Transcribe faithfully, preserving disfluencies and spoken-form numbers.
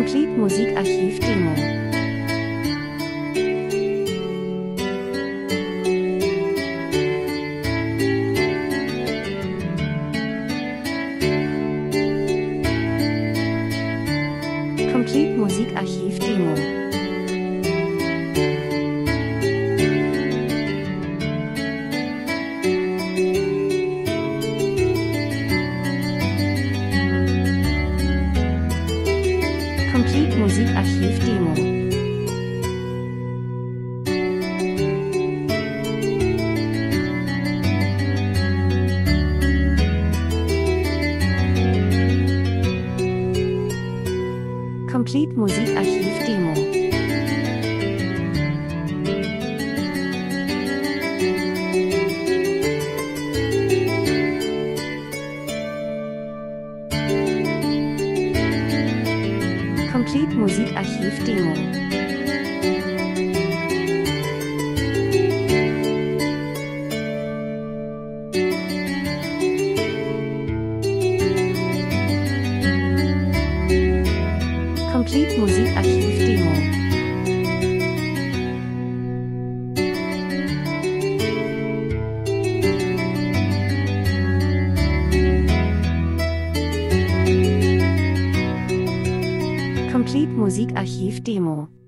Complete Musikarchiv Demo. Complete Musikarchiv Demo. Complete Musikarchiv Demo. Complete Musikarchiv Demo. Complete Musikarchiv Demo. Complete Musikarchiv Demo. Complete Musikarchiv Demo.